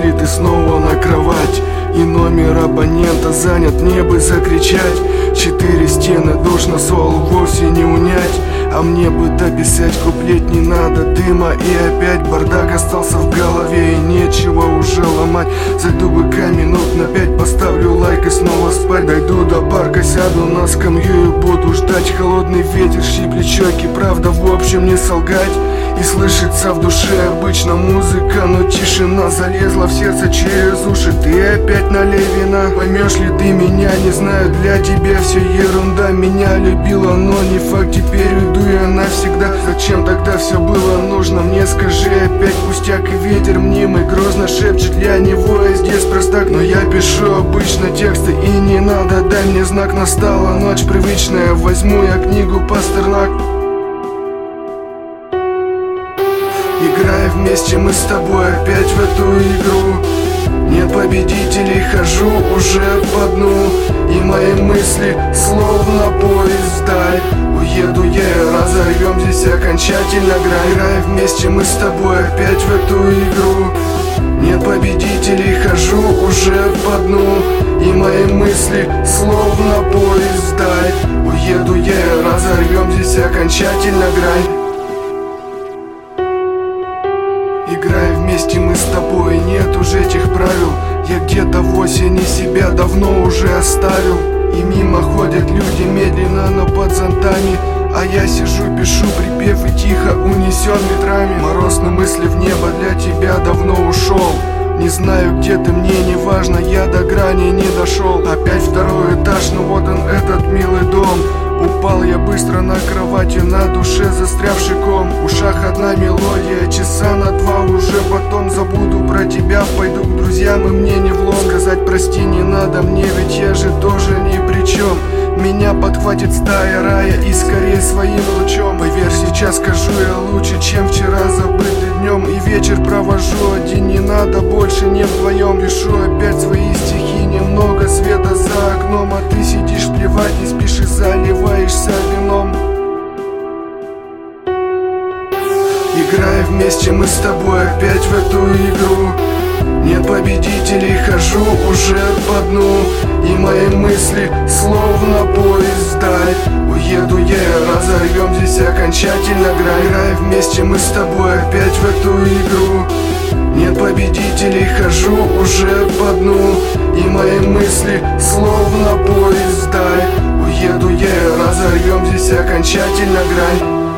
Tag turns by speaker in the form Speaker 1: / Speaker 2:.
Speaker 1: мысли ты снова на кровать, и номер абонента занят, мне бы закричать. 4 стены, душно, сол вовсе не унять, а мне бы дописать куплет, не надо дыма. И опять бардак остался в голове, и нечего уже ломать. Зайду быка минут на 5, поставлю лайк и снова спать. Дойду до парка, сяду на скамью и буду ждать. Холодный ветер щиплет щеки, правда в общем не солгать. И слышится в душе обычно музыка, но тишина залезла в сердце через уши. Ты опять на Левина, поймешь ли ты меня, не знаю, для тебя все ерунда. Меня любила, но не факт, теперь уйду я навсегда. Зачем тогда все было нужно, мне скажи опять. Пустяк и ветер мнимый грозно шепчет, для него я здесь простак. Но я пишу обычно тексты, и не надо, дай мне знак. Настала ночь привычная, возьму я книгу Пастернак. Играя вместе мы с тобой опять в эту игру. Нет победителей, хожу уже по дну, и мои мысли словно поезд вдаль. Уеду я и разорвем здесь окончательно грань. Играя вместе мы с тобой опять в эту игру. Нет победителей, хожу уже по дну, и мои мысли словно поезд вдаль. Уеду я и разорвем здесь окончательно грань. Играя вместе мы с тобой, нет уже этих правил. Я где-то в осени себя давно уже оставил. И мимо ходят люди медленно, но под зонтами, а я сижу, пишу припев и тихо унесен ветрами. Мороз на мысли в небо для тебя давно ушел. Не знаю, где ты, мне не важно, я до грани не дошел. Опять второй этаж, ну вот он, этот милый дом. Упал я быстро на кровати, на душе застрявший ком. В ушах одна мелодия, часа на 2 уже потом забуду про тебя. Пойду к друзьям, и мне не влом. Сказать прости не надо мне, ведь я же тоже ни при чем. Меня подхватит стая рая и скорее своим лучом. Поверь, сейчас скажу я лучше, чем вчера забытый днем. И вечер провожу один, не надо больше не вдвоем. Пишу опять свои стихи, немного света за окном, а ты сидишь плевать, не спишь и заливаешься вином. Играя вместе мы с тобой опять в эту игру. Нет победителей, хожу уже по дну, и мои мысли словно поезд вдаль. Уеду я и разорвем здесь окончательно грань. Играя вместе мы с тобой опять в эту игру. Нет победителей, хожу уже по дну, и мои мысли словно поезд вдаль. Уеду я и разорвем здесь окончательно грань.